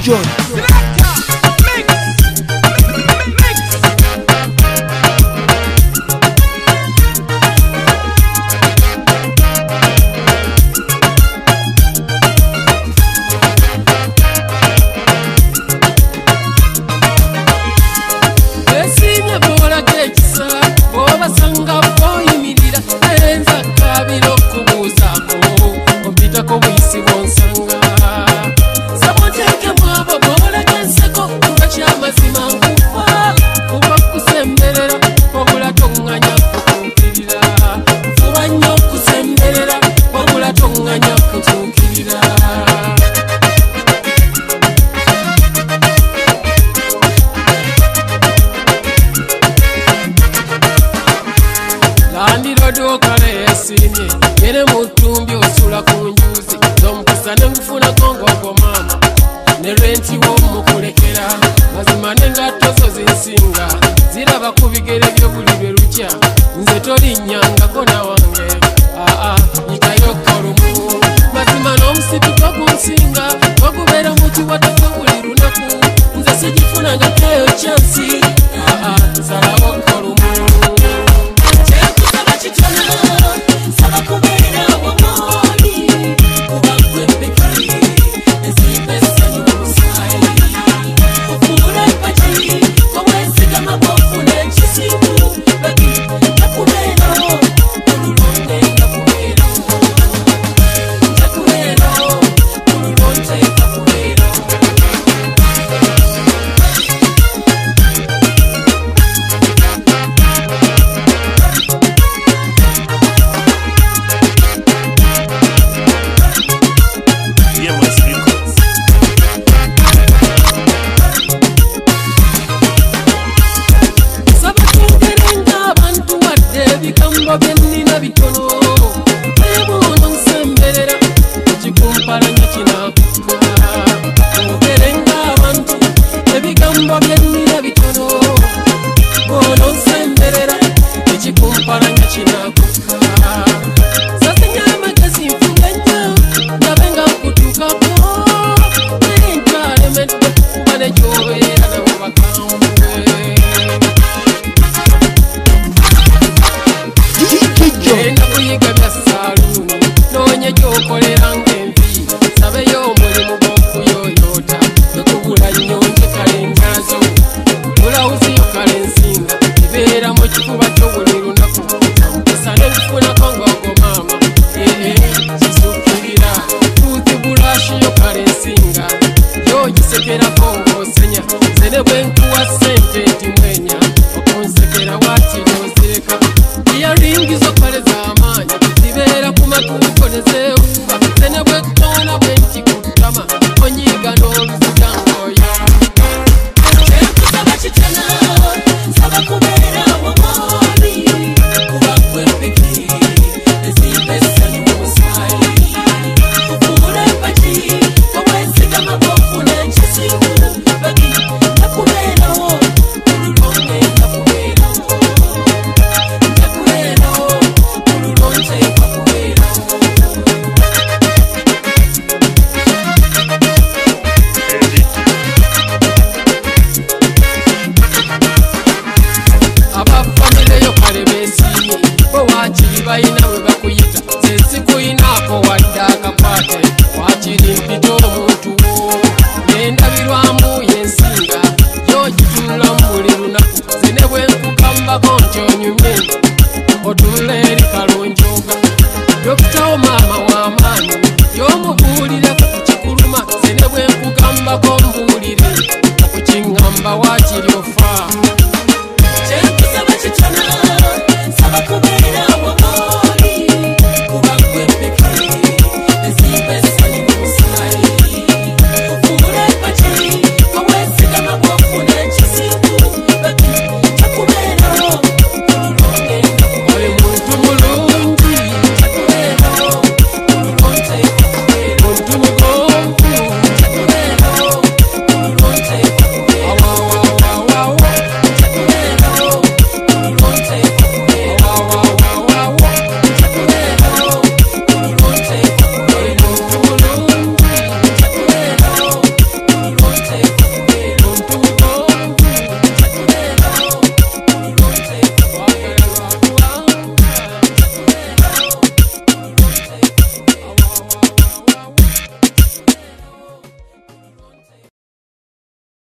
John. Yene mutumbi osula kunjuzi Zomkusa ne mfuna kongo kwa mama Ne renti wo mukulekera Mazima nengato zo zinsinga Ziraba kubigere byo bulibwe lucha Nze toli nyanga kona wange Nikayo korumu Mazima no msitu kwa kunsinga Wakubera muti watoto buli lunaku Nze sijifuna nga kayo chansi Zarawo korumu Chekusaba chitona Saba kubera wamoni Kubakwe pekari Ezibesa nyumusai Ufumura ipachi Wawesika mabofu na chisimu Baki nakubera Ululonde nakubera Nakubera Ululonde nakubera Benina bitono Ebono nsemberera Chikumpara nyakina Oberenga abantu Ebigambo benina bitono Bono nsemberera Chikumpara nyakina Sasa nyama kasi mfunganya Nabenga kutuka po Nenjale metu Mbane jowe Ana wabakamwe Enda kuyiga bya saluni Nonye gyokolera ng'envi Sabeyo omulimu gw'okuyoyota Bekubula nnyonje kale nkazo Bulawuzi yo kale nsinga Ibeera mu kifuba kyo buli lunaku Omukisa ne nfunako ng'ogwo maama Kisuukirira Tuuti bulashi yo kale nsinga Yo gisekerako ng'osenya Nze ne bwe nkuwa ssente nti mwenya Okunsekera wati n'ozireka Earringi zo kale z'amaanyi zibeera ku matuuko ne zeewuuba Zene bwe ttona bwe nti ku ttama onyiiga n'oluziga ng'oyo Kyenkusaba kitona nsaba kubeera wamoni Kubakwe empiki ezimba essanyu mu musaayi Ufumula empaki wawesiga mabofu n'ekisimu Bagi nakubeerawo ululonde nakubeerawo Abafamile yo kale besimye Bo wakiri bayina we bakuyita Zensi kuyinako wadda akakwate Wakiri mpito omuntu wo Nendabirwamu yensinga Yo jitula mbuli lunaku Zene bwe nkukambako nti onyumye Otula eri kalonjoga Dr. Omar